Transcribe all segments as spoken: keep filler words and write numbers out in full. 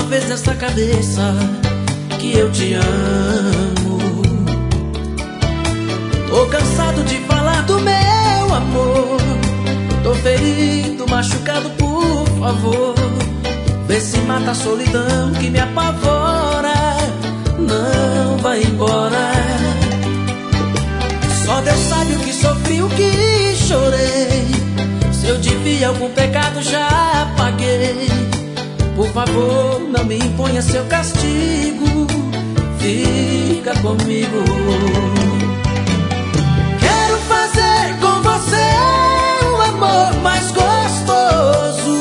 vez nesta cabeça que eu te amo. Tô cansado de falar do meu amor. Tô ferido, machucado, por favor. Vê se mata a solidão que me apavora. Não vai embora. Só Deus sabe o que sofri, o que chorei. Se eu devia algum pecado já paguei. Por favor, não me imponha seu castigo. Fica comigo. Quero fazer com você um amor mais gostoso.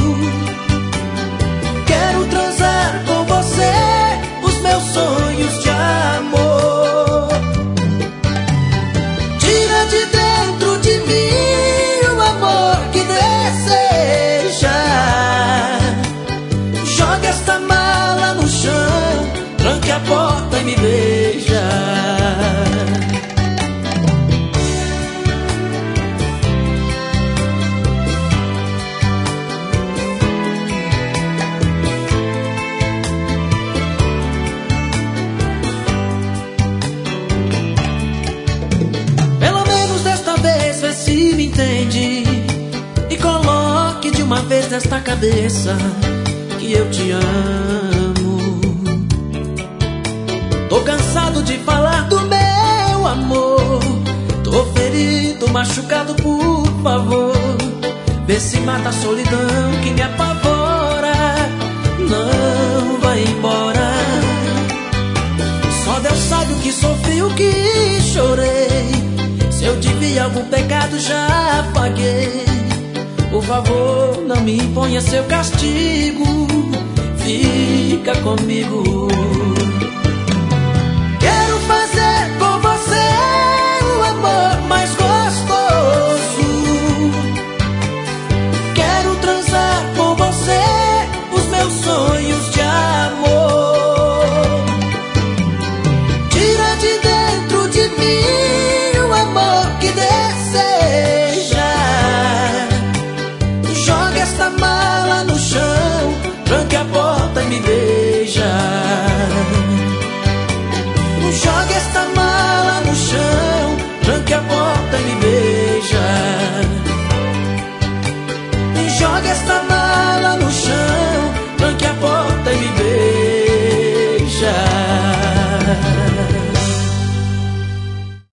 Quero transar com você os meus sonhos de amor. Tira de dentro de mim o amor que deseja. Joga esta mala no chão, tranque a porta e me beija. Pelo menos desta vez vê se me entende e coloque de uma vez nesta cabeça que eu te amo. Tô cansado de falar do meu amor. Tô ferido, machucado, por favor. Vê se mata a solidão que me apavora. Não vai embora. Só Deus sabe o que sofri, o que chorei. Se eu devia algum pecado já paguei. Por favor, não me imponha seu castigo. Fica comigo. Quero fazer com você um amor mais gostoso. Quero transar com você os meus sonhos de amor. Tira de dentro de mim o amor que deseja. Joga esta mala no chão, tranque a porta e me beija. Joga esta mala no chão, tranque a porta e me beija. Joga esta